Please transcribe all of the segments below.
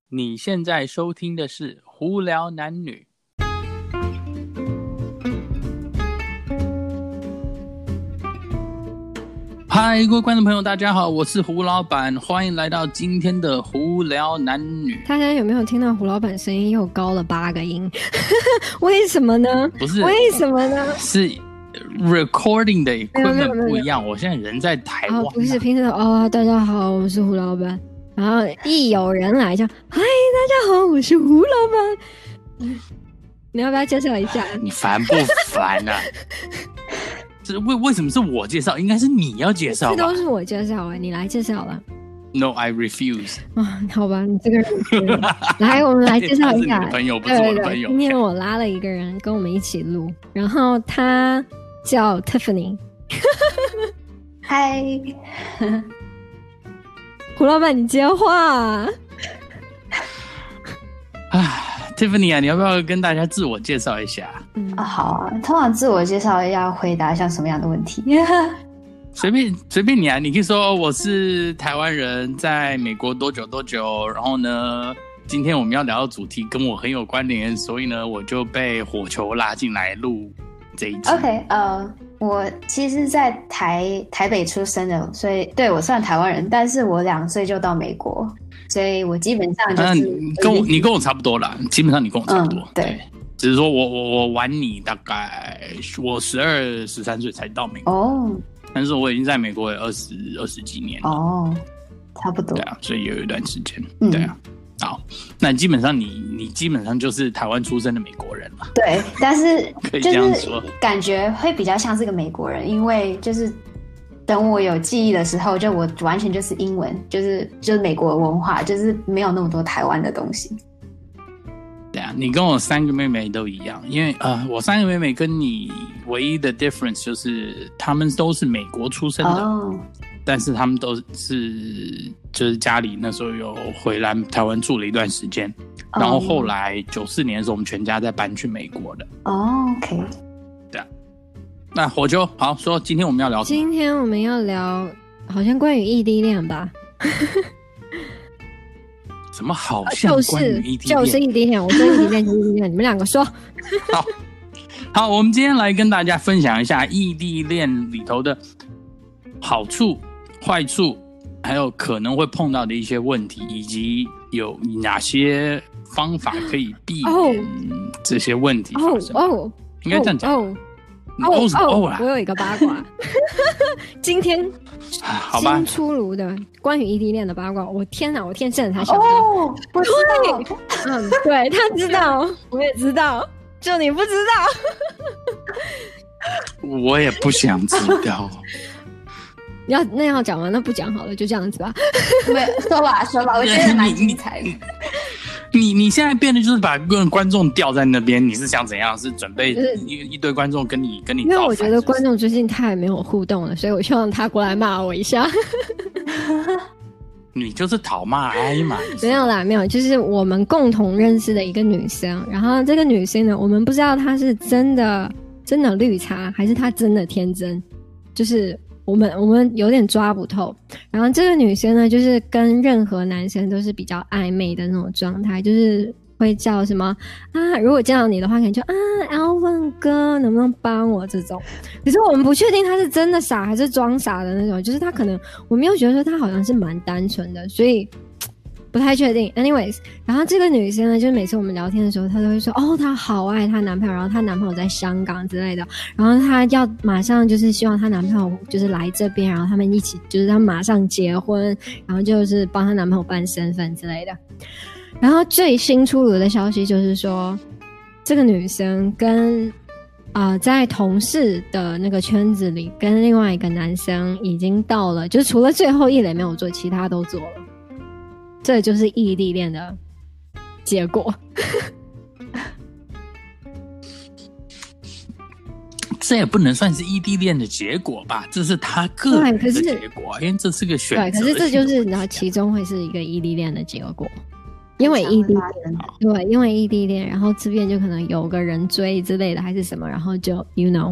你现在收听的是《胡聊男女》。嗨，各位观众朋友，大家好，我是胡老板，欢迎来到今天的《胡聊男女》。 大家有没有听到胡老板声音又高了8个音？为什么呢？ 不是， 为什么呢？ 是 recording 的 equipment 不一样。我现在人在台湾、 不是平时的大家好，我是胡老板。然后一有人来就嗨，大家好，我是胡老板。你要不要介绍一下？ 你烦不烦啊？为什么是我介绍？应该是你要介绍吧？ 这都是我介绍你来介绍了。 No, I refuse. 好吧，你这个人来，我们来介绍一下。 他是你的朋友，不是我的朋友。 今天我拉了一个人跟我们一起录，然后他叫 Tiffany。 嗨， 胡老板，你接话。 Tiffany 啊，你要不要跟大家自我介绍一下？ 好啊。通常自我介绍要回答像什么样的问题？ 随便你啊，你可以说我是台湾人，在美国多久，然后呢，今天我们要聊的主题跟我很有关联，所以呢，我就被火球拉进来录这一集。 OK， 我其实在台北出生的，所以对我算台湾人，但是我2岁就到美国，所以我基本上就是你跟我差不多啦，基本上你跟我差不多， 对。 只是说我晚你大概我12、13岁才到美国但是我已经在美国有20几年了差不多。 对啊，所以有一段时间，对啊。好，那基本上你基本上就是台湾出生的美国人了。 对，但是可以这样说， 感觉会比较像是个美国人，因为就是等我有记忆的时候，就我完全就是英文，就是美国文化，就是没有那么多台湾的东西。 对啊，你跟我3个妹妹都一样，因为我3个妹妹跟你唯一的 difference 就是她们都是美国出生的，但是她们都是就是家里那时候有回来台湾住了一段时间，然后后来94年的时候，我们全家再搬去美国的。 OK， 对啊。那火球好说，今天我们要聊什么？ 今天我们要聊好像关于异地恋吧。 什么好像关于异地恋？ 就是异地恋，我说异地恋就是异地恋，你们2个说。 好，我们今天来跟大家分享一下异地恋里头的好处、坏处，还有可能会碰到的一些问题，以及有哪些方法可以避免这些问题发生。应该这样讲。 我有一个八卦，今天新出炉的关于异地恋的八卦，我天哪，我天生才想到。 我知道。 对，他知道，我也知道，就你不知道。我也不想知道。 要讲吗？那不讲好了，就这样子吧。 说吧，我觉得蛮精彩的。 你现在变得就是把观众吊在那边，你是想怎样？是准备一堆观众跟你因为我觉得观众最近太没有互动了，所以我希望他过来骂我一下。 你就是讨骂挨嘛？ 没有啦，没有，就是我们共同认识的一个女生，然后这个女生呢，我们不知道她是真的绿茶，还是她真的天真，就是我们有点抓不透。然后这个女生呢，就是跟任何男生都是比较暧昧的那种状态，就是会叫什么如果见到你的话，可能就Alvin 哥能不能帮我这种。可是我们不确定他是真的傻还是装傻的那种，就是他可能我没有觉得说他好像是蛮单纯的，所以不太确定。Anyways， 然后这个女生呢，就是每次我们聊天的时候，她都会说她好爱她男朋友，然后她男朋友在香港之类的，然后她要马上就是希望她男朋友就是来这边，然后他们一起就是她马上结婚，然后就是帮她男朋友办身份之类的。然后最新出炉的消息就是说，这个女生跟在同事的那个圈子里，跟另外一个男生已经到了，就是除了最后一垒没有做，其他都做了。这就是异地恋的结果。 这也不能算是异地恋的结果吧？这是他个人的结果，因为这是个选择。 对，可是这就是然后其中会是一个异地恋的结果。因为异地恋，对，因为异地恋，然后这边就可能有个人追之类的，还是什么，然后就 you know。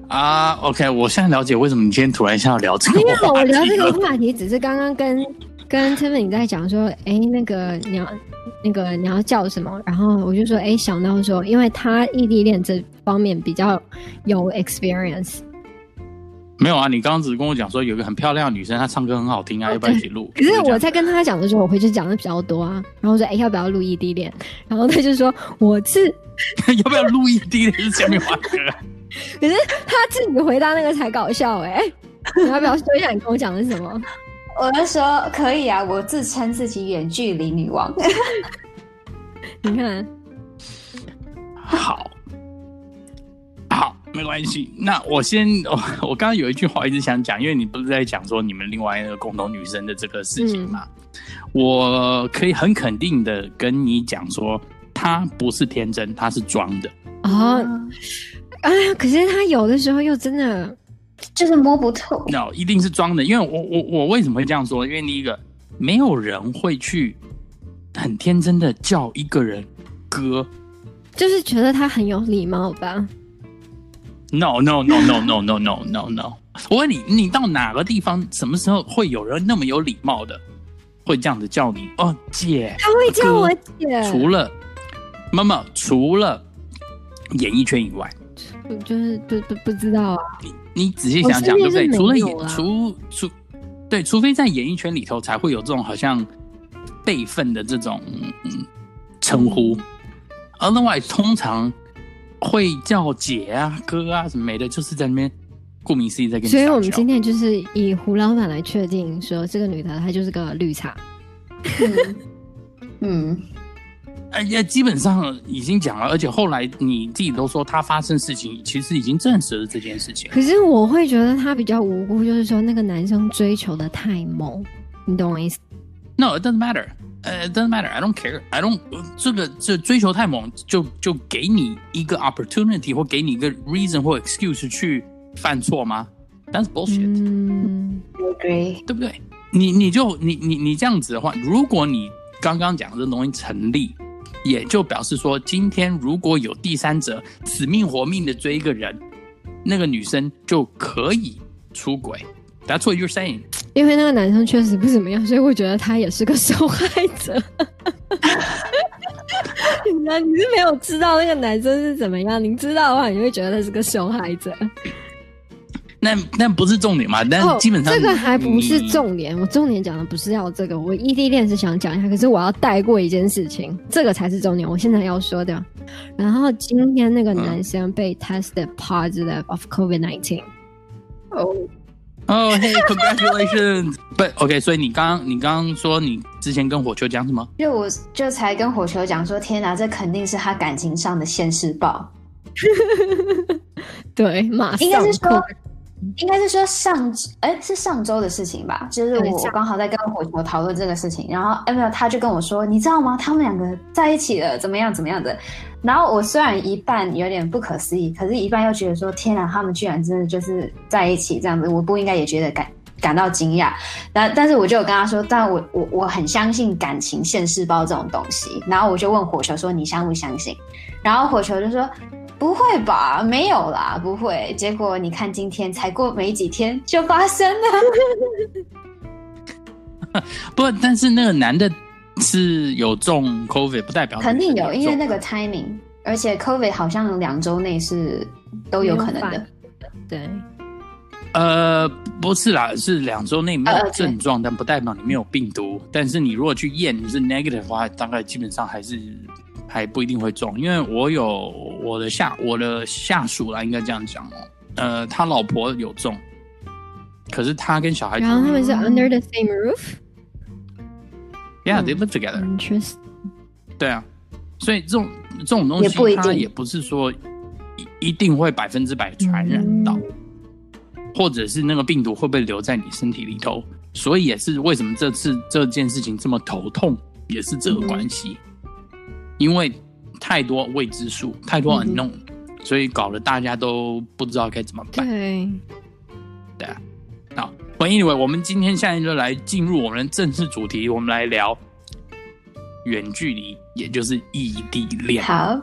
OK， 我现在了解为什么你今天突然想要聊这个话题。 没有，我聊这个话题只是刚刚跟 Tiffany 在讲说，那个你要叫什么？然后我就说，想到说，因为他异地恋这方面比较有 experience。 没有啊，你刚刚只是跟我讲说有一个很漂亮的女生，她唱歌很好听啊，要不要一起录？ 可是我在跟他讲的时候，我回去讲的比较多啊。然后说，要不要录异地恋？然后他就说，我是要不要录异地恋是下面话歌。 可是他自己回答那个才搞笑你要不要说一下你跟我讲的是什么？ 我就说可以啊，我自称自己远距离女王。 你看， 好，没关系。那我刚刚有一句话一直想讲，因为你不是在讲说你们另外一个共同女生的这个事情嘛？我可以很肯定的跟你讲说，她不是天真，她是装的。 可是她有的时候又真的就是摸不透。 No， 一定是装的，因为我为什么会这样说？因为第一个，没有人会去很天真的叫一个人哥， 就是觉得他很有礼貌吧。 No！ 我问你，你到哪个地方，什么时候会有人那么有礼貌的，会这样子叫你姐？ 他会叫我姐。 除了演艺圈以外， 我就是不知道啊。 你仔细想想，对不对？除非在演艺圈里头才会有这种好像辈分的这种称呼，otherwise 通常会叫姐啊、哥啊什么没的，就是在那边顾名思义在跟你。 所以我们今天就是以胡老板来确定说，这个女的她就是个绿茶。 基本上已经讲了，而且后来你自己都说她发生事情，其实已经证实了这件事情。 可是我会觉得她比较无辜，就是说那个男生追求的太猛，你懂我意思 ？No, it doesn't matter. It doesn't matter. I don't care. I don't. 这追求太猛，就给你一个 opportunity 或给你一个 reason 或 excuse 去犯错吗？ That's bullshit. I agree. 对不对？你这样子的话，如果你刚刚讲的这东西成立，也就表示说，今天如果有第三者死命活命的追一个人，那个女生就可以出轨。That's what you're saying. 因为那个男生确实不怎么样，所以我觉得他也是个受害者。你是没有知道那个男生是怎么样，你知道的话，你会觉得他是个受害者。 那不是重点嘛？但基本上、 这个还不是重点。我重点讲的不是要这个，我异地恋是想讲一下，可是我要带过一件事情，这个才是重点。我现在要说的。然后今天那个男生被 tested positive of COVID-19。 hey, congratulations! But OK， 所以你刚刚说你之前跟火球讲什么？ 我就才跟火球讲说，天哪，这肯定是他感情上的现世报。 对，马上应该是说是上周的事情吧，就是我刚好在跟火球讨论这个事情，然后他就跟我说，你知道吗？他们两个在一起了，怎么样的。然后我虽然一半有点不可思议，可是一半又觉得说，天啊，他们居然真的就是在一起这样子，我不应该也觉得感到惊讶。但是我就有跟他说，但我很相信感情现世报这种东西。然后我就问火球说，你相不相信？然后火球就说，不会吧，没有啦，不会。结果你看，今天才过没几天就发生了。 不，但是那个男的是有中 COVID， 不代表肯定有，因为那个 timing， 而且 COVID 好像2周内是都有可能的。 对， 不是啦，是2周内没有症状，但不代表你没有病毒。但是你如果去验你是 negative 的话，大概基本上还不一定会中，因为我有我的下属啦，应该这样讲哦。他老婆有中，可是他跟小孩子， 然后他们是 under the same roof。Yeah, they live together. Interesting. 对啊，所以这种东西，它也不是说一定会100%传染到，或者是那个病毒会不会留在你身体里头。所以也是为什么这次这件事情这么头痛，也是这个关系。因为太多未知数，太多 unknown，所以搞得大家都不知道该怎么办。对啊。好，anyway， 我们今天现在就来进入我们的正式主题，我们来聊远距离，也就是异地恋。 好，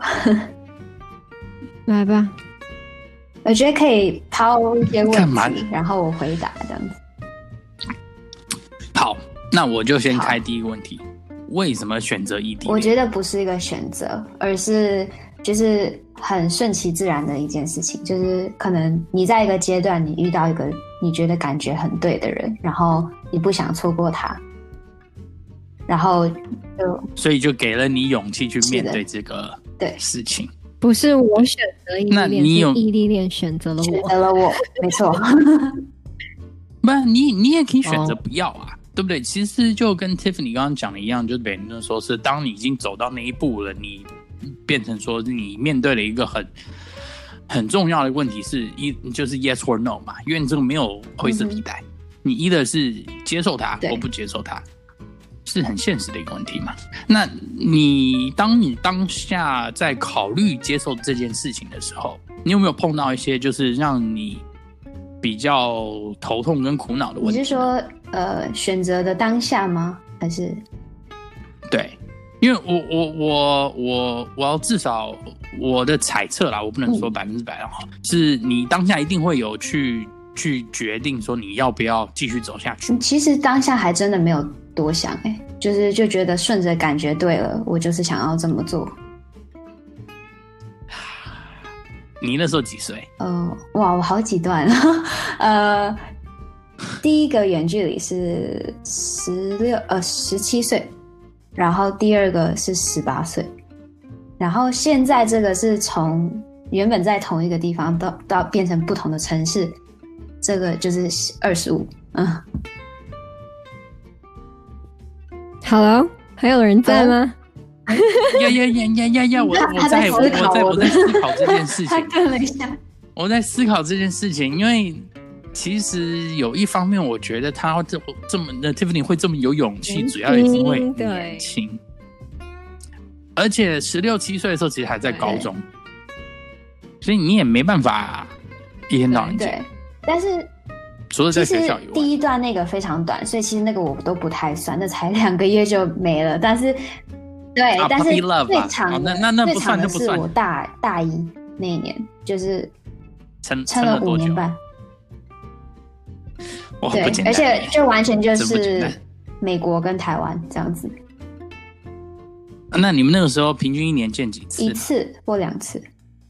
来吧。 我觉得可以抛一些问题，然后我回答这样子。 好， 那我就先开第一个问题，为什么选择异地恋？ 我觉得不是一个选择，而是就是很顺其自然的一件事情，就是可能你在一个阶段你遇到一个你觉得感觉很对的人，然后你不想错过他，然后所以就给了你勇气去面对这个事情。 不是我选择异地恋，是异地恋选择了我，没错。 不然你也可以选择不要啊，对不对？其实就跟 Tiffany 刚刚讲的一样，就是等于说是当你已经走到那一步了，你变成说你面对了一个很重要的问题是就是 yes or no 嘛，因为你这个没有灰色地带，你either是接受它或不接受它，是很现实的一个问题嘛。那当你当下在考虑接受这件事情的时候，你有没有碰到一些就是让你比较头痛跟苦恼的问题？ 你是说选择的当下吗？还是？对， 因为我要至少我的猜测啦，我不能说100%是你当下一定会有去决定说你要不要继续走下去。 其实当下还真的没有多想，就觉得顺着感觉对了，我就是想要这么做。 你那时候几岁？ 哇，我好几段。第一个远距离是17岁，然后第二个是18岁，然后现在这个是从原本在同一个地方到变成不同的城市，这个就是25。 Hello， 还有人在吗？ 呀！我在思考这件事情。 他顿了一下。 我在思考这件事情，因为其实有一方面，我觉得他这么的 Tiffany 会这么有勇气，主要也是因为年轻，而且16、17岁的时候其实还在高中，所以你也没办法一天到晚见。 对，但是除了在学校以外， 第一段那个非常短，所以其实那个我都不太算，那才2个月就没了。但是，对，但是最长的那不算， 是我大一那一年，就是撑了5年半。对，而且就完全就是美国跟台湾这样子。 那你们那个时候平均1年见几次？1 次或2次。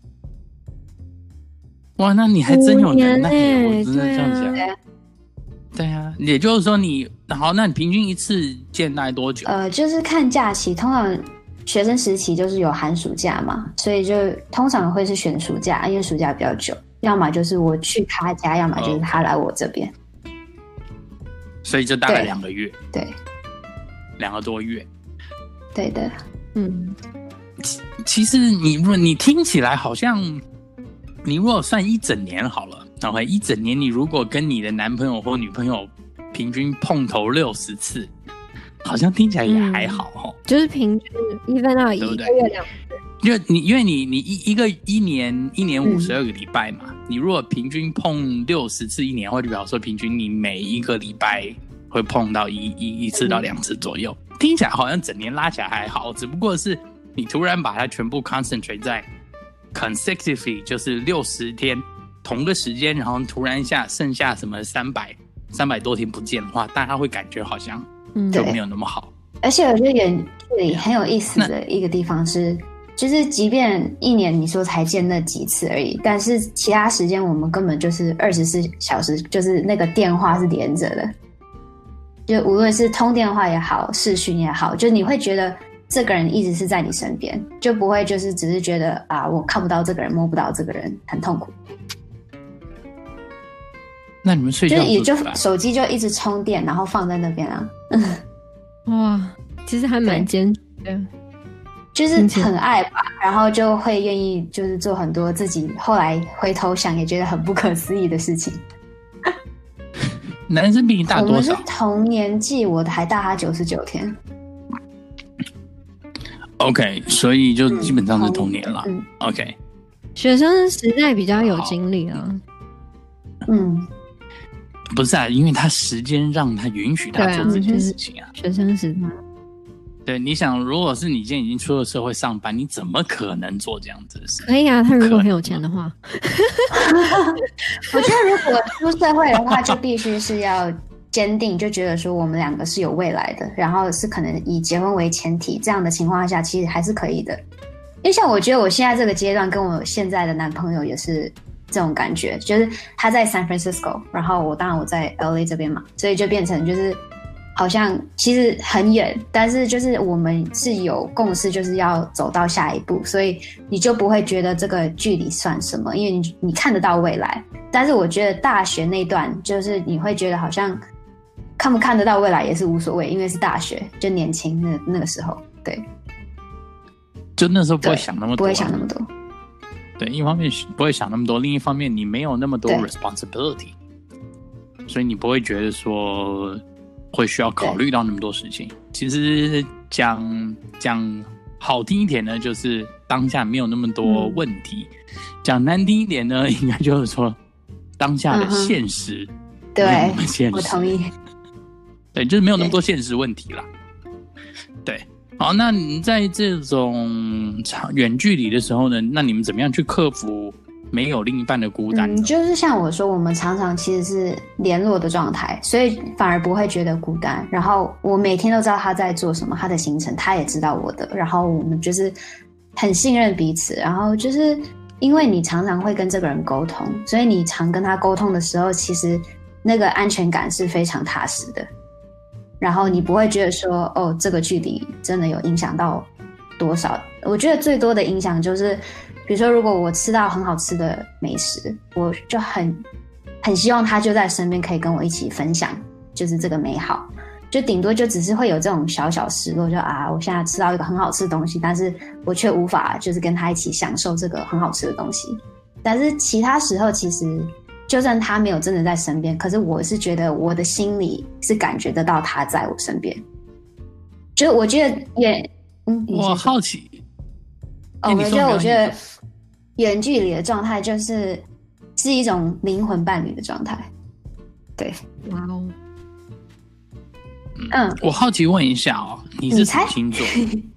哇，那你还真有能耐，我真的这样讲。对啊，也就是说好，那你平均1次见大概多久？ 就是看假期，通常学生时期就是有寒暑假嘛，所以就通常会是选暑假，因为暑假比较久，要么就是我去他家，要么就是他来我这边。 所以就大概2个月。 对 ，2个多月。 对的。 其实你听起来好像，你如果算1整年好了，1整年你如果跟你的男朋友或女朋友平均碰头60次，好像听起来也还好就是平均1分到1个月2次。 因为你一年52个礼拜嘛，你如果平均碰60次1年，或者表示说平均你每一个礼拜会碰到一次到2次左右，听起来好像整年拉起来还好，只不过是你突然把它全部 concentrate 在 consecutively， 就是60天同个时间，然后突然剩下什么300多天不见的话，大家会感觉好像就没有那么好。 而且我觉得远距离很有意思的一个地方是，就是即便1年你说才见那几次而已，但是其他时间我们根本就是24小时，就是那个电话是连着的，就无论是通电话也好，视讯也好，就你会觉得这个人一直是在你身边，就不会就是只是觉得我看不到这个人，摸不到这个人，很痛苦。 那你们睡觉就也就手机就一直充电，然后放在那边啊。 哇，其实还蛮坚持的。 就是很爱吧，然后就会愿意就是做很多自己后来回头想也觉得很不可思议的事情。 男生比你大多少？ 我们是同年纪，我还大他99天。 OK， 所以就基本上是同年了。OK， 学生时代比较有精力啊。 不是啊，因为他时间让他允许他做这件事情啊。 学生时代。 对，你想，如果是你今天已经出了社会上班，你怎么可能做这样子的事？ 可以啊，他如果很有钱的话。 我觉得如果出社会的话，就必须是要坚定，就觉得说我们两个是有未来的，然后是可能以结婚为前提，这样的情况下其实还是可以的。因为像我觉得我现在这个阶段跟我现在的男朋友也是这种感觉，就是他在 San Francisco， 然后当然我在 LA 这边嘛，所以就变成就是好像其实很远，但是就是我们是有共识，就是要走到下一步，所以你就不会觉得这个距离算什么，因为你看得到未来。但是我觉得大学那段就是你会觉得好像看不看得到未来也是无所谓，因为是大学，就年轻那个时候，对， 就那时候不会想那么多， 不会想那么多。 对，一方面不会想那么多，另一方面你没有那么多 responsibility， 所以你不会觉得说会需要考虑到那么多事情。其实讲好听一点呢，就是当下没有那么多问题；讲难听一点呢，应该就是说当下的现实， 对，我同意。 对，就是没有那么多现实问题啦。对，好，那你在这种远距离的时候呢，那你们怎么样去克服没有另一半的孤单呢？ 就是像我说，我们常常其实是联络的状态，所以反而不会觉得孤单。然后我每天都知道他在做什么，他的行程，他也知道我的，然后我们就是很信任彼此。然后就是因为你常常会跟这个人沟通，所以你常跟他沟通的时候，其实那个安全感是非常踏实的。然后你不会觉得说，哦，这个距离真的有影响到多少？我觉得最多的影响就是，比如说，如果我吃到很好吃的美食，我就很希望他就在身边，可以跟我一起分享，就是这个美好。就顶多就只是会有这种小小失落，就我现在吃到一个很好吃的东西，但是我却无法就是跟他一起享受这个很好吃的东西。但是其他时候其实就算他没有真的在身边，可是我是觉得我的心里是感觉得到他在我身边。就我觉得我好奇， 我觉得远距离的状态是一种灵魂伴侣的状态。对， 哇哦， 我好奇问一下哦，你是什么星座？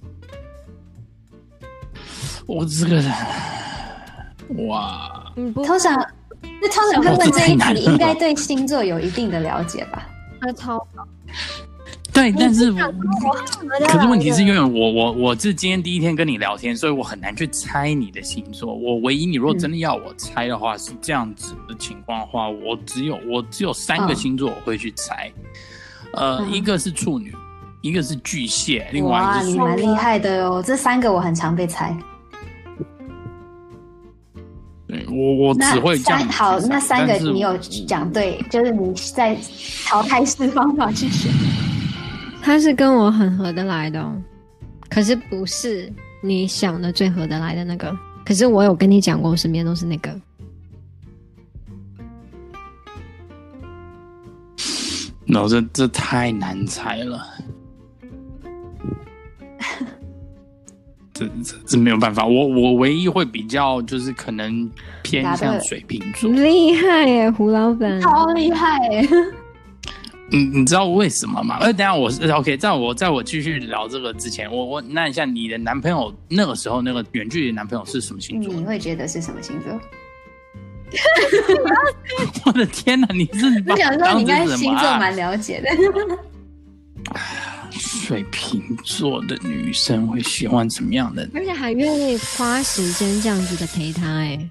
我这个人，哇， 通常会问这一题，应该对星座有一定的了解吧？ 他超好。 对，但是可是问题是因为我是今天第一天跟你聊天，所以我很难去猜你的星座。我唯一，你如果真的要我猜的话，是这样子的情况的话，我只有3个星座我会去猜，一个是处女，一个是巨蟹，另外一个是你蛮厉害的哦，这3个我很常被猜。 对，我只会这样。 好，那3个你有讲对，就是你在淘汰式方法去选。 他是跟我很合得来的哦，可是不是你想的最合得来的那个。可是我有跟你讲过，我身边都是那个。 No， 这太难猜了。这没有办法，我唯一会比较就是可能偏向水瓶座。 厉害耶，胡老板， 超厉害耶！ 你知道为什么吗？等一下我 OK， 在我继续聊这个之前，我问一下你的男朋友那个时候那个远距离的男朋友是什么星座？ 你会觉得是什么星座？ 我的天哪，你是我想说你应该星座蛮了解的。 水瓶座的女生会喜欢什么样的？ 而且还愿意花时间这样子的陪他哎。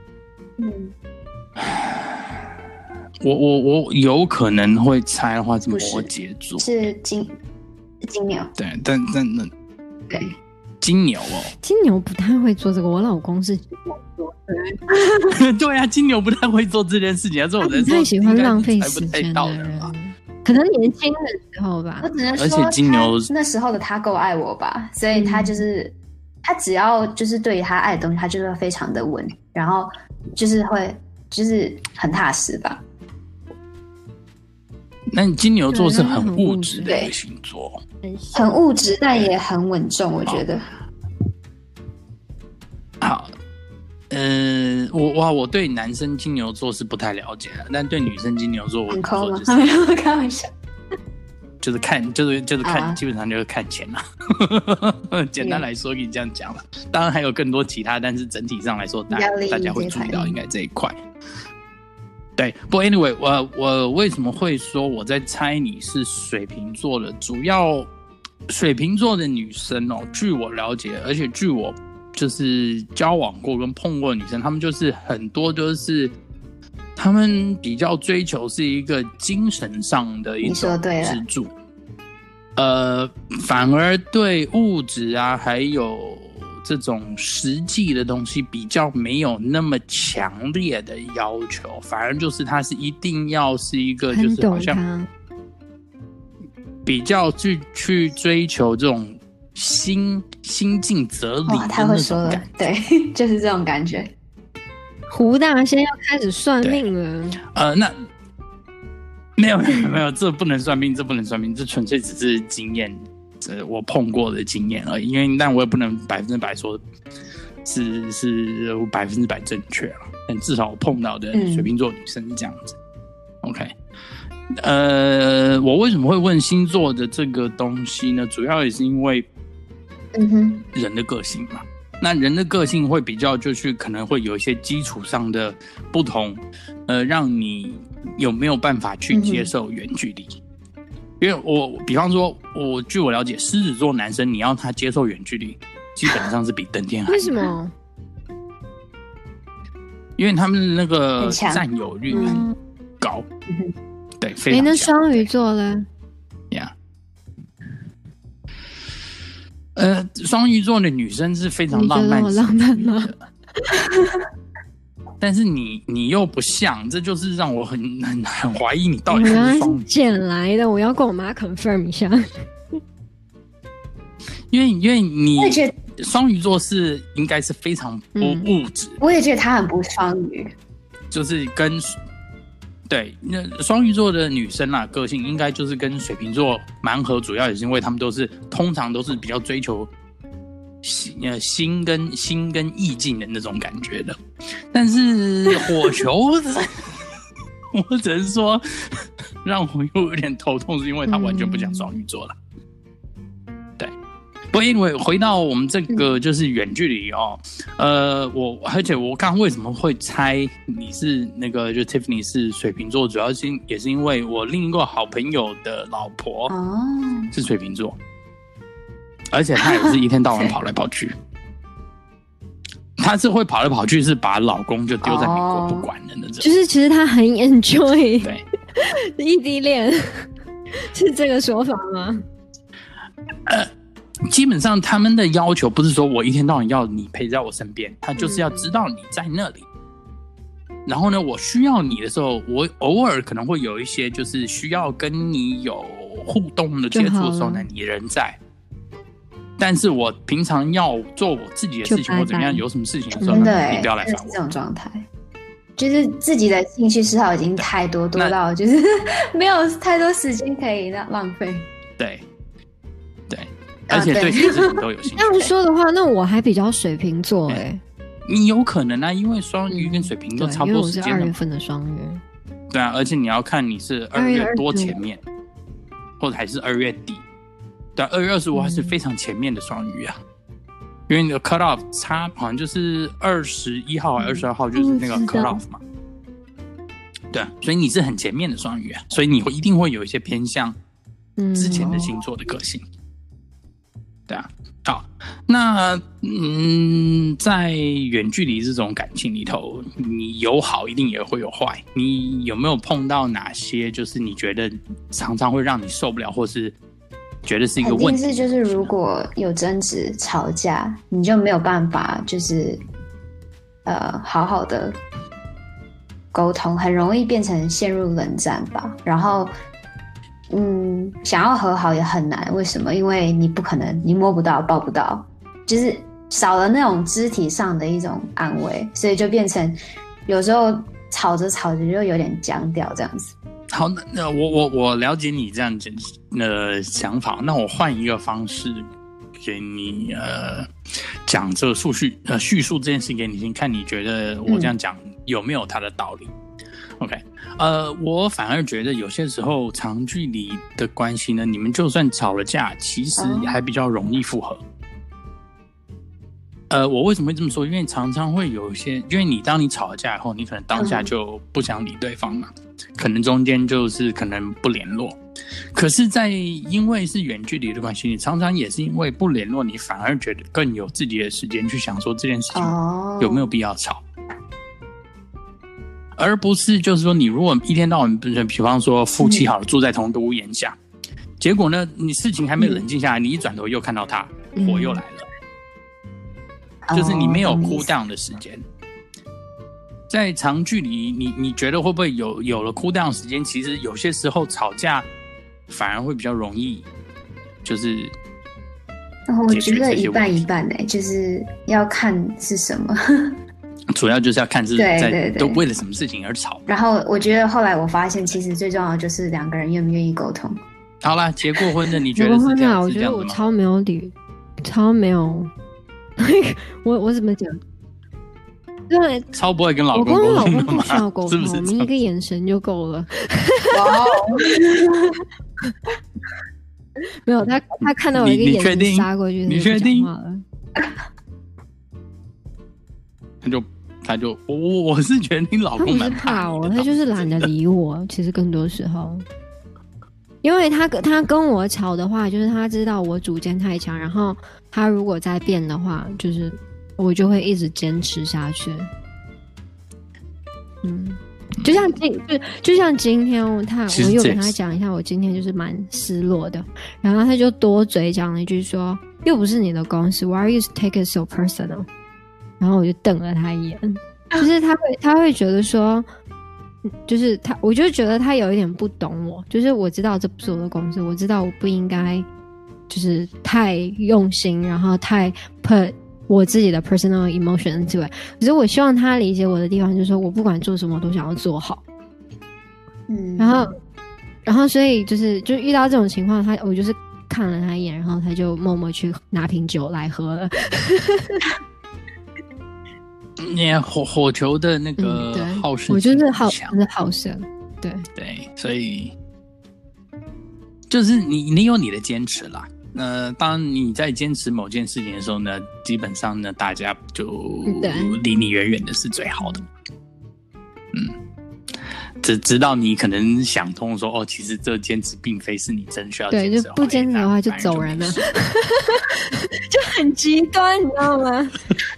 我有可能会猜的话是摩羯座， 是金牛。 对，但对金牛哦， 金牛不太会做这个。我老公是金牛座， 对啊，金牛不太会做这件事情，他不太喜欢浪费时间的人，可能年轻的时候吧。 我只能说， 而且金牛那时候的他够爱我吧，所以他就是他只要就是对于他爱的东西，他就会非常的稳，然后就是会就是很踏实吧。 那金牛座是很物质的一个星座， 很物质，但也很稳重，我觉得。 好，我对男生金牛座是不太了解的，但对女生金牛座我很抠吗？开玩笑， 就是看，基本上就是看钱啦。简单来说，可以这样讲了。当然还有更多其他，但是整体上来说，大家会注意到应该这一块。 对，不过 anyway， 我为什么会说我在猜你是水瓶座的？主要水瓶座的女生哦，据我了解，而且据我就是交往过跟碰过的女生，她们就是很多都是她们比较追求是一个精神上的一种支柱，反而对物质啊还有这种实际的东西比较没有那么强烈的要求，反而就是它是一定要是一个就是好像比较去追求这种心静则理的那种感觉。 对，就是这种感觉。 胡大仙要开始算命了。 那没有，这不能算命，这纯粹只是经验，我碰过的经验而已。因为但我也不能100%说是100%正确了，但至少我碰到的水瓶座女生是这样子。OK， 我为什么会问星座的这个东西呢？主要也是因为人的个性嘛。那人的个性会比较就是可能会有一些基础上的不同，让你有没有办法去接受远距离。因为比方说据我了解，狮子座男生你要他接受远距离基本上是比登天还难。 为什么？ 因为他们那个占有欲很高，对，非常强。 那双鱼座呢？ 双鱼座的女生是非常浪漫吗？但是你又不像，这就是让我很怀疑你到底是双鱼捡来的。我要跟我妈 confirm 一下。因为你双鱼座是应该是非常不物质。 我也觉得他很不双鱼， 就是对，那双鱼座的女生啊，个性应该就是跟水瓶座蛮合，主要也是因为他们通常都是比较追求心跟意境的那种感觉的。但是火球，我只能说让我又有点头痛，是因为他完全不讲双鱼座了。不过因为回到我们这个就是远距离哦，而且我刚刚为什么会猜你是那个就 Tiffany 是水瓶座，主要也是因为我另一个好朋友的老婆是水瓶座，而且她也是一天到晚跑来跑去，她是会跑来跑去，是把老公就丢在美国不管的那种， 就是其实她很 enjoy 对异地恋，是这个说法吗？ 基本上他们的要求不是说我一天到晚要你陪在我身边，他就是要知道你在那里。然后呢，我需要你的时候，我偶尔可能会有一些就是需要跟你有互动的接触的时候呢，你人在。但是我平常要做我自己的事情或怎么样，有什么事情的时候呢，你不要来烦我。 这种状态，就是自己的兴趣嗜好已经太多到就是没有太多时间可以浪费。 对。而且对事情都有兴趣。 这样说的话，那我还比较水瓶座你有可能啊，因为双鱼跟水瓶都差不多时间的。 因为我是2月份的双鱼。 对啊，而且你要看你是2月多前面，或者还是2月底。对，2月25还是非常前面的双鱼啊。因为你的 cut off 差好像就是21号还是22号，就是那个 cut off 嘛。对啊，所以你是很前面的双鱼啊，所以你一定会有一些偏向之前的星座的个性。对啊，好，那在远距离这种感情里头，你有好一定也会有坏。你有没有碰到哪些就是你觉得常常会让你受不了，或是觉得是一个问题？ 肯定是就是如果有争执、吵架，你就没有办法就是好好的沟通，很容易变成陷入冷战吧。然后想要和好也很难，为什么？因为你不可能，你摸不到、抱不到，就是少了那种肢体上的一种安慰，所以就变成有时候吵着吵着就有点僵掉这样子。 好，那我了解你这样的想法，那我换一个方式给你讲这个叙述这件事给你听，看你觉得我这样讲有没有它的道理。OK， 我反而觉得有些时候长距离的关系呢，你们就算吵了架，其实还比较容易复合。 我为什么会这么说？因为常常会有一些，因为当你吵架以后，你可能当下就不想理对方嘛，可能中间就是可能不联络。可是因为是远距离的关系，你常常也是因为不联络，你反而觉得更有自己的时间去想说这件事情有没有必要吵，而不是就是说你如果一天到晚，比方说夫妻好了住在同一个屋檐下，结果呢你事情还没冷静下来，你一转头又看到他，火又来了。就是你没有cool down的时间，在长距离，你觉得会不会有了cool down的时间？其实有些时候吵架反而会比较容易，就是我觉得一半一半就是要看是什么。 主要就是要看是都为了什么事情而吵。 然后我觉得后来我发现，其实最重要的就是两个人愿不愿意沟通。 好啦，结过婚的你觉得是这样子吗？ 我觉得我超没有理，超没有。我怎么讲？对， 超不会跟老公沟通的吗？ 不需要沟通， 是不是我们一个眼神就够了。 哇哦！ 没有，他看到我一个眼神杀过去， 你确定？他就我是觉得你老公蛮怕我，他就是懒得理我。其实更多时候，因为他跟我吵的话，就是他知道我主见太强，然后他如果再变的话，就是我就会一直坚持下去。就像今天我又跟他讲一下，我今天就是蛮失落的，然后他就多嘴讲了一句说，又不是你的公司 ，Why are you take it so personal？ 然后我就瞪了他一眼，就是他会觉得说。就是我就觉得他有一点不懂我，就是我知道这不是我的公司，我知道我不应该就是太用心，然后太 put 我自己的 personal emotion 之外，可是我希望他理解我的地方，就是说我不管做什么都想要做好。然后所以就遇到这种情况，我就是看了他一眼，然后他就默默去拿瓶酒来喝了。 你火球的那个好胜， 我就是好胜，对， 所以就是你有你的坚持啦。当你在坚持某件事情的时候呢，基本上呢，大家就离你远远的是最好的。直到你可能想通说，其实这坚持并非是你真需要坚持的话， 对，就不坚持的话就走人了，就很极端，你知道吗？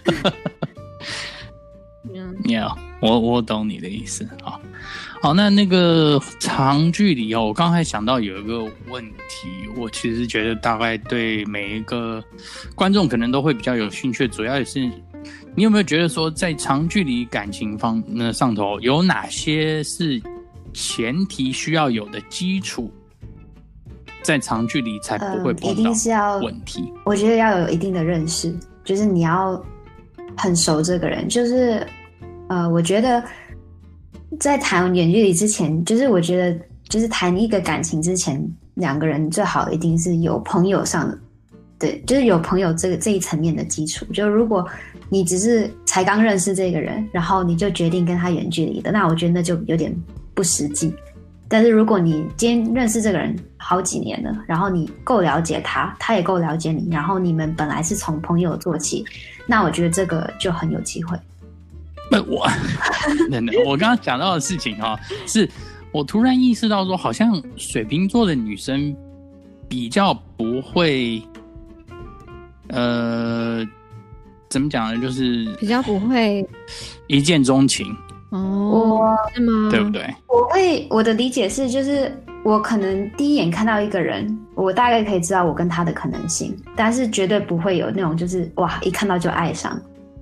我懂你的意思。好，那个长距离我刚才想到有一个问题，我其实觉得大概对每一个观众可能都会比较有兴趣，主要也是你有没有觉得说，在长距离感情上头有哪些是前提需要有的基础，在长距离才不会碰到问题？ 我觉得要有一定的认识，就是你要很熟这个人，就是我觉得在谈远距离之前，就是我觉得就是谈一个感情之前，两个人最好一定是有朋友上的，对，就是有朋友这一层面的基础。就如果你只是才刚认识这个人，然后你就决定跟他远距离的，那我觉得那就有点不实际。但是如果你今天认识这个人好几年了，然后你够了解他，他也够了解你，然后你们本来是从朋友做起，那我觉得这个就很有机会。 我刚刚讲到的事情是我突然意识到说，好像水瓶座的女生比较不会，怎么讲呢？就是比较不会一见钟情。 是吗？ 对不对？ 我的理解是，就是我可能第一眼看到一个人，我大概可以知道我跟他的可能性，但是绝对不会有那种就是哇一看到就爱上。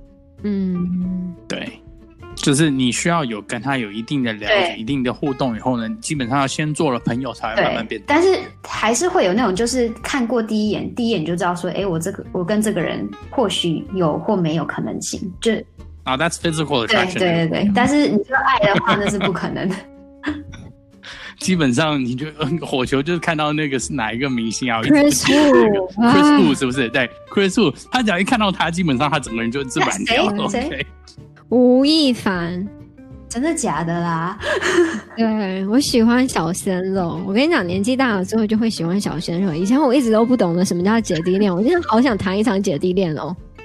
对，就是你需要有跟他有一定的了解、一定的互动以后呢，基本上要先做了朋友才会慢慢变。 但是还是会有那种就是看过第一眼就知道说，我跟这个人或许有或没有可能性，就 that's physical attraction。 对，但是你说爱的话，那是不可能的。 基本上你就火球就是看到那个是哪一个明星啊 ，Chris Wu 是不是？对 ，Chris Wu， 他只要一看到他，基本上他整个人就是软掉了。 谁？ 吴亦凡。 真的假的啦？ 对，我喜欢小鲜肉。我跟你讲，年纪大了之后就会喜欢小鲜肉。以前我一直都不懂得什么叫姐弟恋，我真的好想谈一场姐弟恋哦。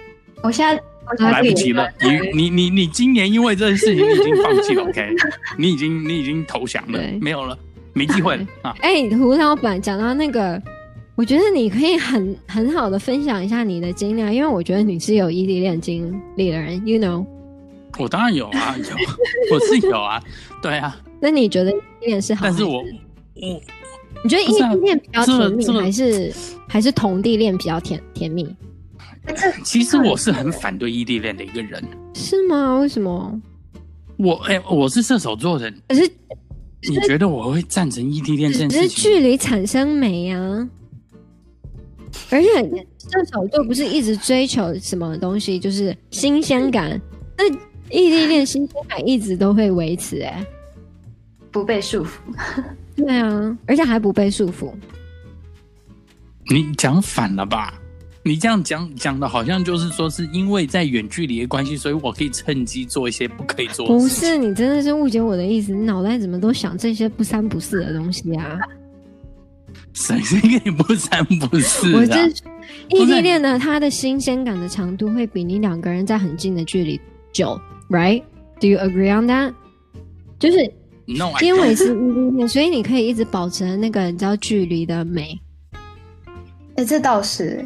我现在来不及了，你今年因为这件事情你已经放弃了，OK？ 你已经投降了，没有了，没机会了啊！ 胡老板讲到那个，我觉得你可以很好的分享一下你的经历，因为我觉得你是有异地恋经历的人 ，you know。 我当然有啊，我是有啊，对啊。 那你觉得异地恋是好？ 但是你觉得异地恋比较甜蜜，还是同地恋比较甜蜜？ 其实我是很反对异地恋的一个人。 是吗？为什么？ 我是射手座的， 可是你觉得我会赞成异地恋这件事情？ 只是距离产生美啊，而且射手座不是一直追求什么东西，就是新鲜感。那异地恋新鲜感一直都会维持， 不被束缚。 对啊，而且还不被束缚。 你讲反了吧？你这样讲的好像就是说是因为在远距离的关系，所以我可以趁机做一些不可以做的事情。 不是，你真的是误解我的意思，你脑袋怎么都想这些不三不四的东西啊？ 谁跟你不三不四啊？ 我这异地恋呢，它的新鲜感的长度会比你两个人在很近的距离久 ，right? Do you agree on that? 就是因为是异地恋，所以你可以一直保持那个你知道距离的美。 这倒是。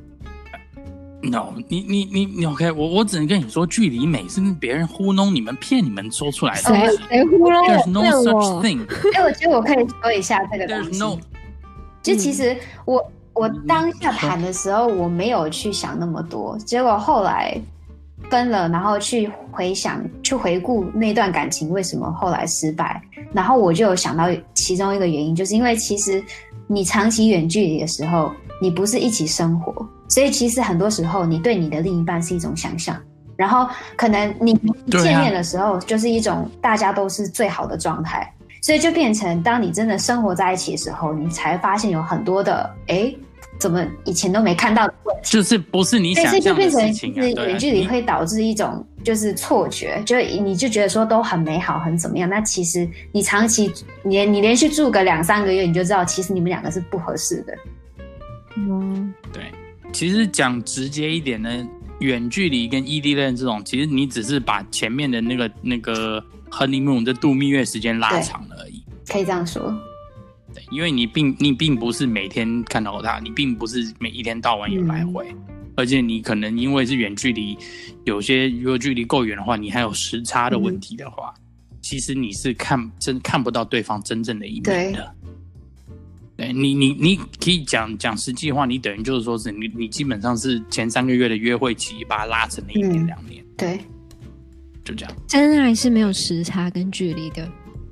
No， 你 OK， 我只能跟你说，距离美是别人糊弄你们、骗你们说出来的。 谁糊弄 ？There's no such thing。 我觉得我可以说一下这个东西。就其实我当下谈的时候，我没有去想那么多，结果后来分了，然后去回顾那段感情为什么后来失败，然后我就有想到其中一个原因，就是因为其实你长期远距离的时候，你不是一起生活。所以其实很多时候你对你的另一半是一种想象，然后可能你见面的时候就是一种大家都是最好的状态，所以就变成当你真的生活在一起的时候，你才发现有很多的怎么以前都没看到的问题， 就是不是你想象的事情所以就变成远距离会导致一种就是错觉，就你就觉得说都很美好很怎么样，那其实你长期你连续住个2-3个月，你就知道其实你们两个是不合适的。 对。其实讲直接一点呢，远距离跟异地恋这种，其实你只是把前面的那个 honeymoon 的度蜜月时间拉长了而已， 可以这样说。 对，因为你并不是每天看到他，你并不是每一天到晚有来回，而且你可能因为是远距离，有些如果距离够远的话，你还有时差的问题的话，其实你是看不到对方真正的一面的。对，你可以讲实际话，你等于就是说是你基本上是前3个月的约会期，把它拉成了1年2年， 对， 就这样。 真爱是没有时差跟距离的，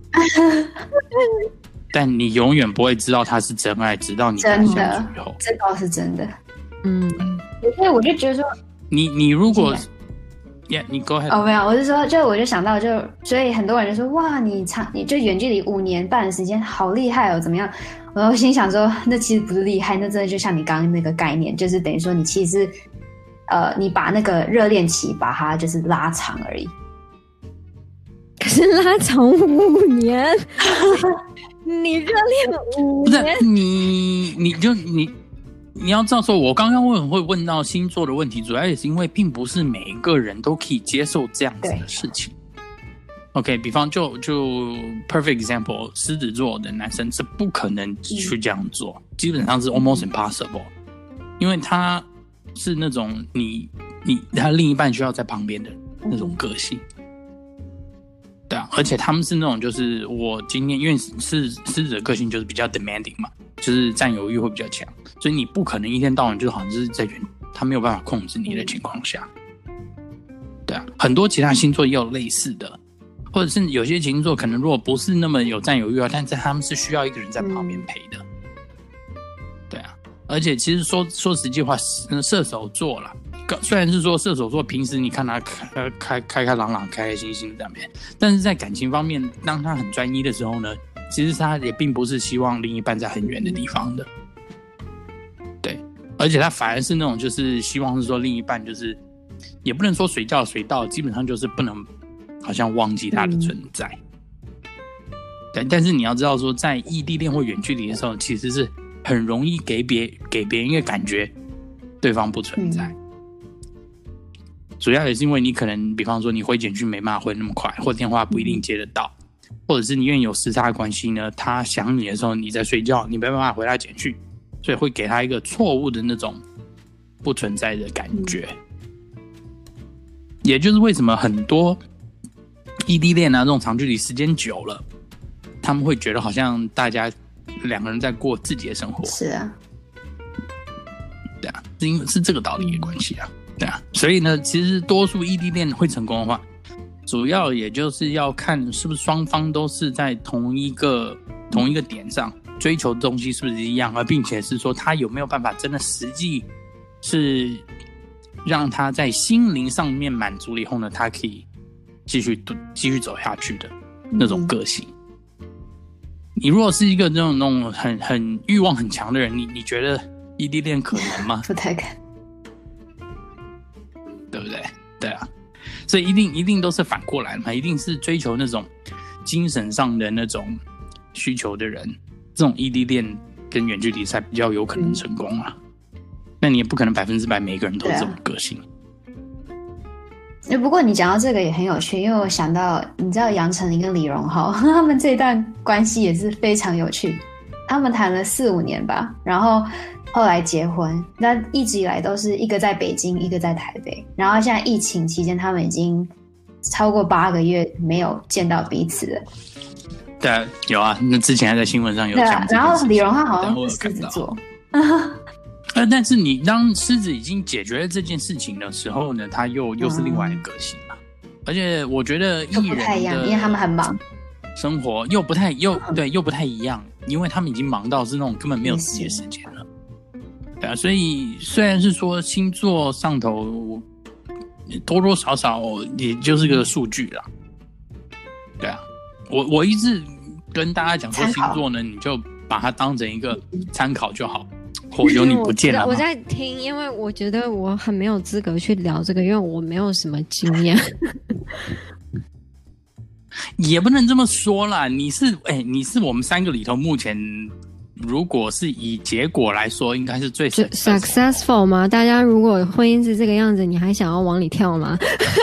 但你永远不会知道他是真爱，直到你跟他相处以后。 这倒是真的。所以我就觉得说， 你如果你 go ahead。 没有，我是说，我就想到所以很多人就说，哇，你就远距离5年半的时间，好厉害哦，怎么样？我心想说，那其实不是厉害，那真的就像你刚刚那个概念，就是等于说你其实是你把那个热恋期把它就是拉长而已。 可是拉长5年，你热恋5年， 不是你要知道说，我刚刚会问到星座的问题，主要也是因为并不是每一个人都可以接受这样子的事情。OK， 比方就 perfect example， 狮子座的男生是不可能去这样做，基本上是 almost impossible， 因为他是那种他另一半需要在旁边的那种个性。对啊，而且他们是那种就是我今天因为狮子的个性就是比较 demanding 嘛，就是占有欲会比较强，所以你不可能一天到晚就好像是在他没有办法控制你的情况下。对啊，很多其他星座也有类似的。或者是有些星座可能如果不是那么有占有欲啊，但是他们是需要一个人在旁边陪的。对啊，而且其实说实际话，射手座啦，虽然是说射手座平时你看他开朗朗、开心心在那边，但是在感情方面，当他很专一的时候呢，其实他也并不是希望另一半在很远的地方的。对，而且他反而是那种就是希望是说另一半就是也不能说随叫随到，基本上就是不能好像忘记他的存在。但是你要知道说，在异地恋或远距离的时候，其实是很容易给别人一个感觉对方不存在。 主要也是因为你可能比方说你回简讯没办法回那么快，或电话不一定接得到，或者是你因为有时差的关系呢，他想你的时候你在睡觉，你没办法回他简讯，所以会给他一个错误的那种不存在的感觉。也就是为什么很多异地恋啊这种长距离时间久了，他们会觉得好像大家两个人在过自己的生活。 是啊， 对啊，是这个道理的关系啊。对啊，所以呢，其实多数异地恋会成功的话，主要也就是要看是不是双方都是在同一个点上追求的东西是不是一样，而并且是说他有没有办法真的实际是让他在心灵上面满足了以后呢，他可以继续走下去的那种个性。你如果是一个那种很欲望很强的人，你觉得异地恋可能吗？ 不太可能。 对不对？对啊，所以一定都是反过来嘛，一定是追求那种精神上的那种需求的人，这种异地恋跟远距离才比较有可能成功啊。那你也不可能100%每个人都是这种个性。 不过你讲到这个也很有趣，因为我想到，你知道杨丞琳跟李荣浩他们这段关系也是非常有趣，他们谈了4-5年吧，然后后来结婚，那一直以来都是一个在北京，一个在台北，然后现在疫情期间，他们已经超过8个月没有见到彼此了。 对啊，有啊，那之前还在新闻上有讲。 然后李荣浩好像是狮子座。 但是你当狮子已经解决了这件事情的时候呢，他又是另外一个个性了。而且我觉得艺人不太一样，因为他们很忙， 生活又不太一样，因为他们已经忙到是那种根本没有自己的时间了。对啊，所以虽然是说星座上头多多少少也就是个数据啦。对啊，我一直跟大家讲说星座呢，你就把它当成一个参考就好。或有你不见了吗？ 我在听，因为我觉得我很没有资格去聊这个，因为我没有什么经验。 也不能这么说啦，你是我们3个里头目前如果是以结果来说，应该是最 successful 吗？大家如果婚姻是这个样子，你还想要往里跳吗？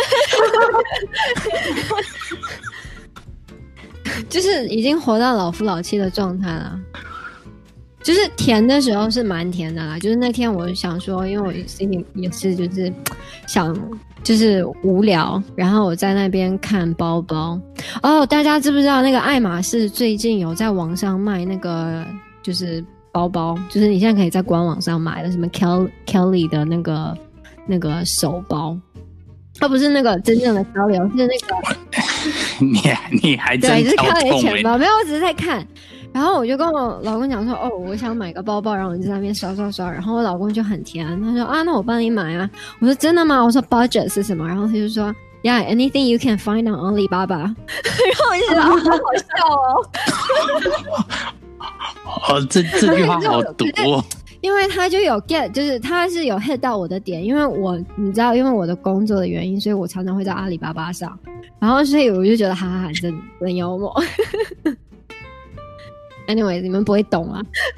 就是已经活到老夫老妻的状态了。就是甜的时候是蛮甜的啦，就是那天我想说，因为我心里也是就是想就是无聊，然后我在那边看包包。大家知不知道那个爱马仕最近有在网上卖那个就是包包，就是你现在可以在官网上买的什么 Kelly 的那个手包，它不是那个真正的 Kelly， 是那个你还真对，就是 Kelly 的钱包，没有，我只是在看。然后我就跟我老公讲说，我想买个包包，然后我就在那边刷，然后我老公就很甜，他说那我帮你买啊。我说真的吗？我说 budget 是什么？然后他就说 Yeah, anything you can find on Alibaba。然后我就觉得好好笑哦。这句话好毒哦。因为他就有 get， 就是他是有 hit 到我的点，因为你知道，因为我的工作的原因，所以我常常会在阿里巴巴上，然后所以我就觉得哈哈真幽默。Anyway， 你们不会懂啊。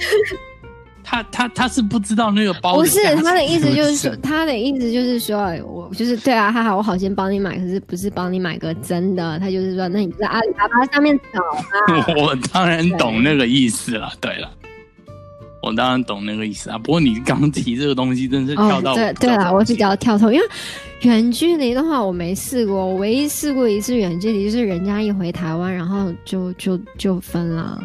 他是不知道那个包的。 不是他的意思就是说，我就是对啊，我好先帮你买，可是不是帮你买个真的，他就是说，那你在阿里巴巴上面找啊。 我当然懂那个意思了，对了，我当然懂那个意思啊。不过你刚提这个东西，真是跳到对啦，我比较跳头，因为远距离的话我没试过，我唯一试过一次远距离，就是人家一回台湾，然后就分了。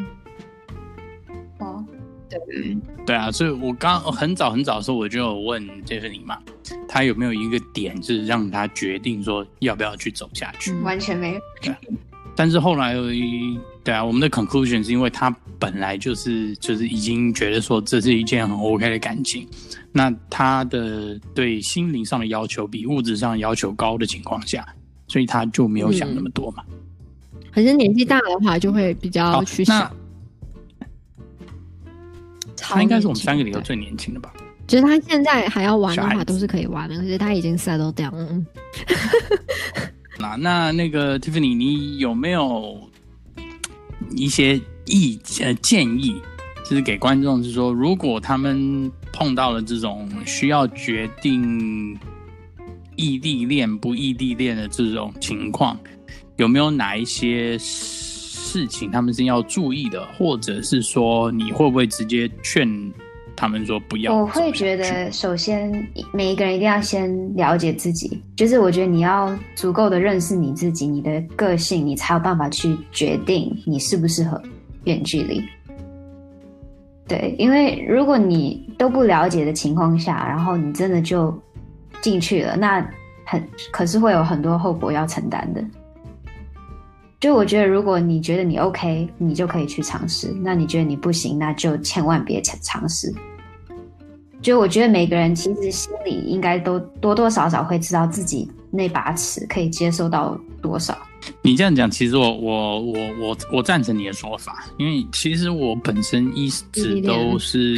对啊，所以我刚很早的时候我就有问 Tiffany 嘛，他有没有一个点是让他决定说要不要去走下去？ 完全没有。 对，但是后来对啊，我们的 conclusion 是因为他本来就是已经觉得说这是一件很 OK 的感情，那他的对心灵上的要求比物质上的要求高的情况下，所以他就没有想那么多嘛。 可是年纪大的话就会比较去想。 他应该是我们3个里头最年轻的吧？ 就是他现在还要玩的话都是可以玩的，可是他已经 settle down。 那个 Tiffany， 你有没有一些建议，就是给观众是说，如果他们碰到了这种需要决定异地恋不异地恋的这种情况，有没有哪一些事情他们是要注意的，或者是说你会不会直接劝他们说不要？ 我会觉得首先每一个人一定要先了解自己，就是我觉得你要足够的认识你自己，你的个性，你才有办法去决定你适不适合远距离。对，因为如果你都不了解的情况下，然后你真的就进去了，那可是会有很多后果要承担的。就我觉得如果你觉得你 OK， 你就可以去尝试，那你觉得你不行，那就千万别尝试。就我觉得每个人其实心里应该都多多少少会知道自己那把尺可以接受到多少。 你这样讲，其实我赞成你的说法，因为其实我本身一直都是，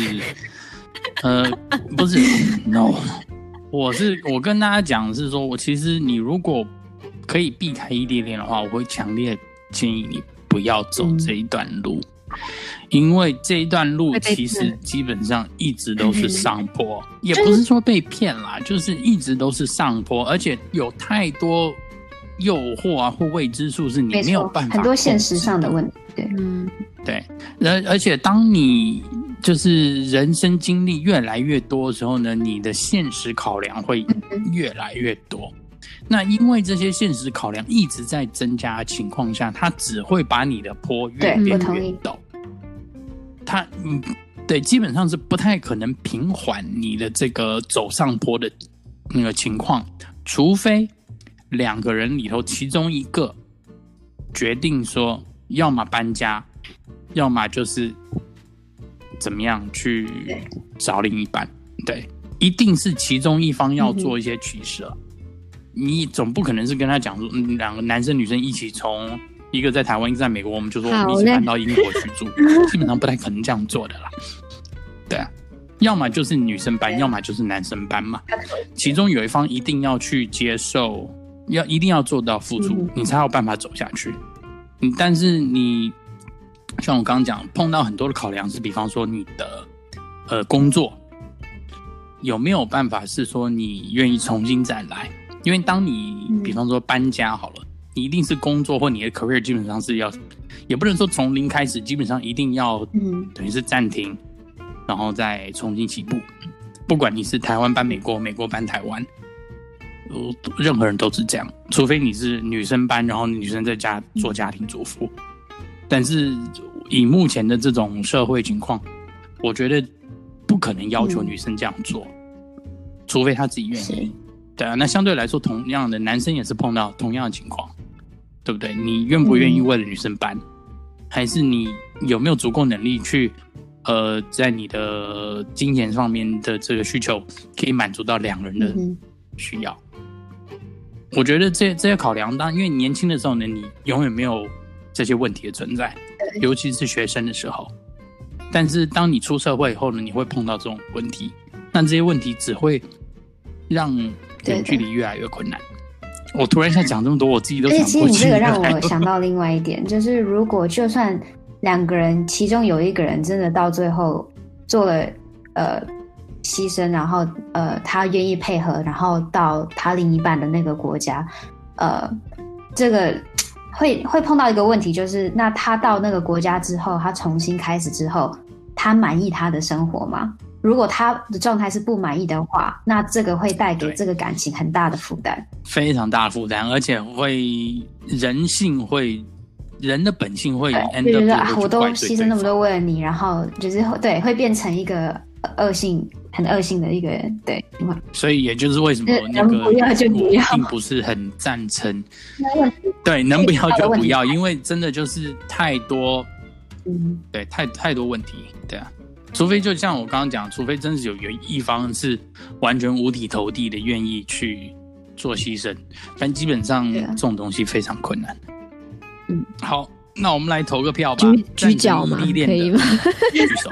不是 ，no， 我跟大家讲是说，我其实你如果可以避开异地恋的话，我会强烈建议你不要走这一段路。因为这一段路其实基本上一直都是上坡，也不是说被骗啦，就是一直都是上坡，而且有太多诱惑啊或未知数是你没有办法， 很多现实上的问题。 对，而且当你就是人生经历越来越多的时候呢，你的现实考量会越来越多。那因为这些现实考量一直在增加的情况下，它只会把你的坡越变越陡。它对，基本上是不太可能平缓你的这个走上坡的那个情况，除非两个人里头其中一个决定说，要么搬家，要么就是怎么样去找另一半。对，一定是其中一方要做一些取舍。你总不可能是跟他讲说，两个男生女生一起从一个在台湾，一个在美国，我们就说我们一起搬到英国去住，基本上不太可能这样做的啦。对啊，要么就是女生搬，要么就是男生搬嘛。其中有一方一定要去接受，一定要做到付出，你才有办法走下去。但是你像我刚刚讲，碰到很多的考量是，比方说你的工作有没有办法是说你愿意重新再来。因为当你比方说搬家好了，你一定是工作或你的 career 基本上是要，也不能说从零开始，基本上一定要等于是暂停，然后再重新起步。不管你是台湾搬美国，美国搬台湾，任何人都是这样，除非你是女生搬，然后女生在家做家庭主妇。但是以目前的这种社会情况，我觉得不可能要求女生这样做，除非她自己愿意。对啊，那相对来说，同样的男生也是碰到同样的情况，对不对？你愿不愿意为了女生搬，还是你有没有足够能力去，在你的金钱上面的这个需求可以满足到两人的需要？我觉得这些考量，当然因为年轻的时候呢，你永远没有这些问题的存在，尤其是学生的时候。但是当你出社会以后呢，你会碰到这种问题，那这些问题只会让远距离越来越困难。我突然想讲这么多，我自己都想过去。 而且其实你这个让我想到另外一点，就是如果就算两个人其中有一个人真的到最后做了牺牲，然后他愿意配合，然后到他另一半的那个国家，这个会碰到一个问题，就是那他到那个国家之后，他重新开始之后，他满意他的生活吗？如果他的状态是不满意的话，那这个会带给这个感情很大的负担， 非常大的负担，而且会人的本性会 end up 我都牺牲那么多为了你，然后就是对会变成一个很恶性的一个对。 所以也就是为什么那个不要就不要， 并不是很赞成。对，能不要就不要，因为真的就是太多，对，太多问题，对啊。除非就像我刚刚讲，除非真是有一方是完全五体投地的愿意去做牺牲，但基本上这种东西非常困难。好，那我们来投个票吧。 举脚吗？可以吗？ 举手。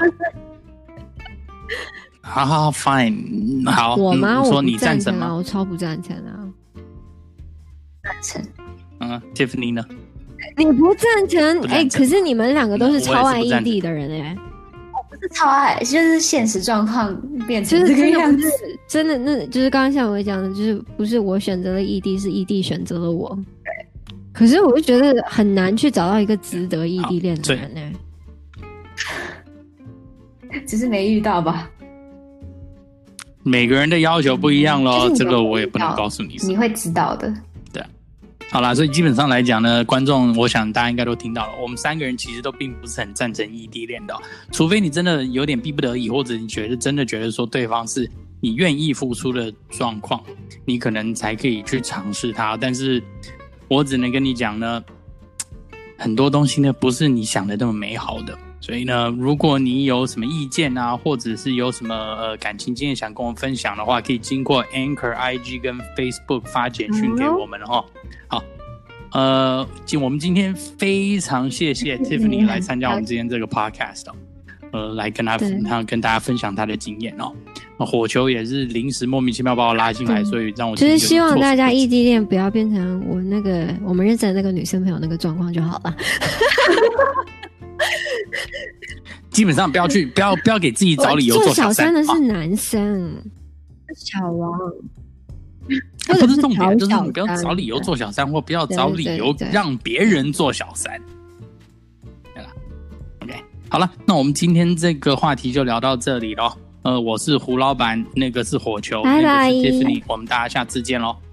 好 ，fine， 好。 我吗？ 说你赞成吗？ 我超不赞成啊！ 赞成。 Tiffany 呢？ 你不赞成？可是你们两个都是超爱异地的人超爱，就是现实状况变成这个样子， 真的那就是刚刚像我讲的，就是不是我选择了异地，是异地选择了我。可是我就觉得很难去找到一个值得异地恋的人呢。 只是没遇到吧。 每个人的要求不一样咯，这个我也不能告诉你。 你会知道的。 对，好啦，所以基本上来讲呢，观众我想大家应该都听到了，我们3个人其实都并不是很赞成异地恋的除非你真的有点逼不得已，或者你真的觉得说对方是你愿意付出的状况，你可能才可以去尝试它。但是我只能跟你讲呢，很多东西呢不是你想的那么美好的。所以呢，如果你有什么意见啊，或者是有什么感情经验想跟我们分享的话，可以经过 Anchor、IG 跟 Facebook 发简讯给我们好，我们今天非常谢谢 Tiffany 来参加我们今天这个 Podcast 来跟大家分享她的经验火球也是临时莫名其妙把我拉进来，所以让我就是希望大家异地恋不要变成我们认识的那个女生朋友那个状况就好了。 基本上不要给自己找理由做小三的是男生，小王不是重点，就是你不要找理由做小三，或不要找理由让别人做小三。对了 ，OK， 好了，那我们今天这个话题就聊到这里咯。我是胡老板，那个是火球， 拜拜， 那个是 Tiffany， 我们大家下次见咯。